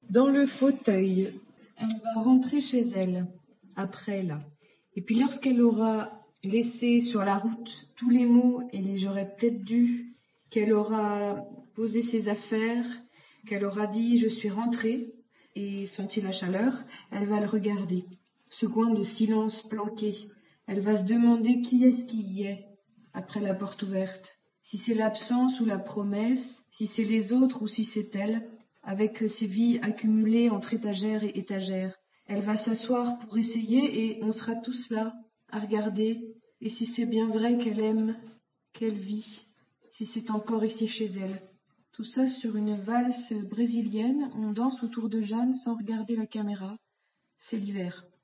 dans le fauteuil. Elle va rentrer chez elle, après là. Et puis lorsqu'elle aura laissé sur la route tous les mots et les j'aurais peut-être dû, qu'elle aura posé ses affaires, qu'elle aura dit je suis rentrée et senti la chaleur, elle va le regarder, ce coin de silence planqué. Elle va se demander qui est-ce qui y est après la porte ouverte. Si c'est l'absence ou la promesse, si c'est les autres ou si c'est elle, avec ses vies accumulées entre étagères et étagères. Elle va s'asseoir pour essayer et on sera tous là, à regarder. Et si c'est bien vrai qu'elle aime, qu'elle vit, si c'est encore ici chez elle. Tout ça sur une valse brésilienne, on danse autour de Jeanne sans regarder la caméra. C'est l'hiver.